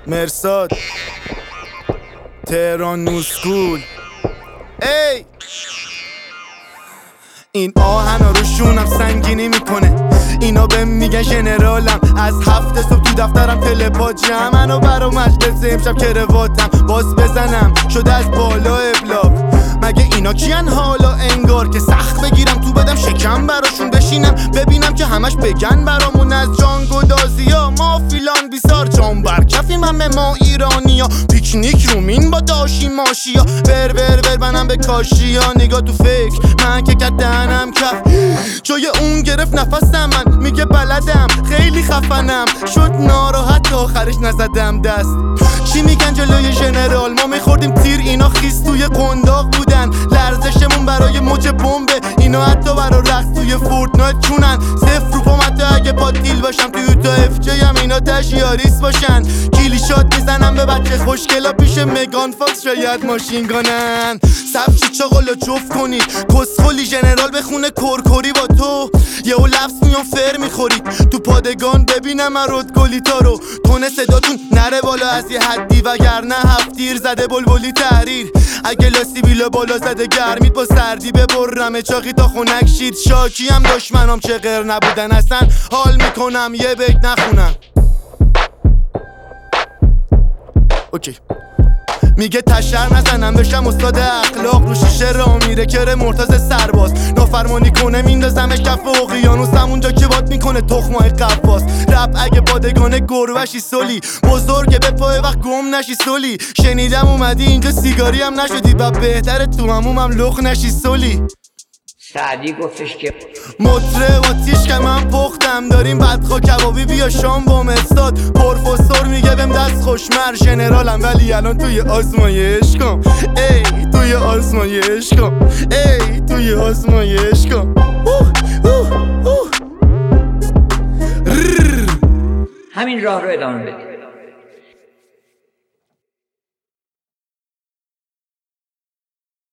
مرصاد تهران نوسکول. ای این آهنا رو شونم سنگینی میکنه، اینا بهم میگن ژنرالم. از 7 صبح تو دفترم تلپات جمعن و برا مجلس امشب کرواتم باز بزنم شده از بالا ابلاغ. مگه اینا کیان حالا انگار که سخت بگیرم تو بدم شکم براشون بشینم ببینم که همش بگن برامون از جانگو دازیا ما فیلان بیزار جان برکفیم همه ما ایرانیا. پیکنیک رومین با داشی ماشیا ور منم به کاشیا. نگاه تو فکر من که کردنم کف جای اون گرفت نفسم، من میگه بلدم خیلی خفنم شد ناراحت تا آخرش نزدم دست. چی میگن جلوی ژنرال ما میخوردیم تیر، اینا خیس توی قنداق بودن. لرزشمون برای موج بمبه، اینا حتی برای رقص توی فورتنایت چونن. صفر رو پام حتی اگه پاتیل باشم توی تا اف جی هم اینا تشیاریس باشن. کیلی شات میزنم به بچه خوشگلا پیش مگان فاکس شاید ماشین گانن. سبچی چاقالا جفت کنید کسخولی ژنرال بخونه کرکری با تو یهو لفظ میان فر میخورید تو پادگان. ببینم من رودگلیتا رو تونه صداتون نره بالا از یه حدی وگرنه هفتیر زده بلبلی تحریر. اگه لاسی بیلا بالا زده گرمید با سردی ببرم چاقی تا خونک شید. شاکی هم دشمنام چه غیر نبودن اصلا حال میکنم یه بیت نخونم. اوکی میگه تشر نزنم بشم استاد اخلاق، رو شیشه را میره کره مرتضی سرباز. نافرمانی کنه میندازمش کف اقیانوس همونجا که باد میکنه تخمای قفاس. رپ اگه بادگانه گروشی سولی بزرگه به پای وقت گم نشی سولی. شنیدم اومدی اینجا سیگاری هم نشدی و بهتره تو همومم لخ نشی سولی. سعدی گفتش که مطره آتیش که من پختم داریم بدخوا کبابی بیا شام با مرصاد. پروفسور میگه بهم دست خوشمر ژنرالم ولی الان توی آزمایشگاهم. ای توی آزمایشگاهم، ای توی آزمایشگاهم. همین راه رو ادامه بده.